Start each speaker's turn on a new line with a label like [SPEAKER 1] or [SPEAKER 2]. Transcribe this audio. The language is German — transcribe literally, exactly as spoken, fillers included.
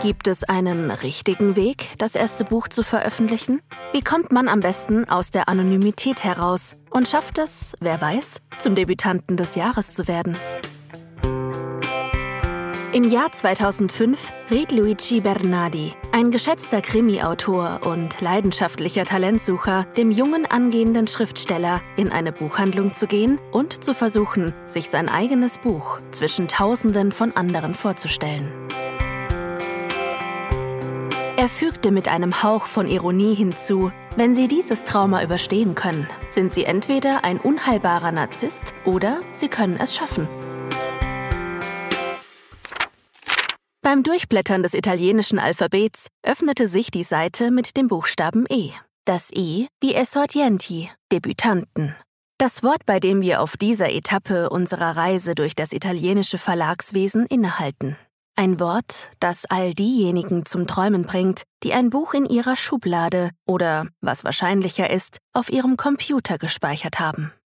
[SPEAKER 1] Gibt es einen richtigen Weg, das erste Buch zu veröffentlichen? Wie kommt man am besten aus der Anonymität heraus und schafft es, wer weiß, zum Debütanten des Jahres zu werden? Im Jahr zweitausendfünf riet Luigi Bernardi, ein geschätzter Krimi-Autor und leidenschaftlicher Talentsucher, dem jungen angehenden Schriftsteller in eine Buchhandlung zu gehen und zu versuchen, sich sein eigenes Buch zwischen Tausenden von anderen vorzustellen. Er fügte mit einem Hauch von Ironie hinzu: Wenn Sie dieses Trauma überstehen können, sind Sie entweder ein unheilbarer Narzisst oder Sie können es schaffen. Beim Durchblättern des italienischen Alphabets öffnete sich die Seite mit dem Buchstaben E. Das E wie Esordienti, Debütanten. Das Wort, bei dem wir auf dieser Etappe unserer Reise durch das italienische Verlagswesen innehalten. Ein Wort, das all diejenigen zum Träumen bringt, die ein Buch in ihrer Schublade oder, was wahrscheinlicher ist, auf ihrem Computer gespeichert haben.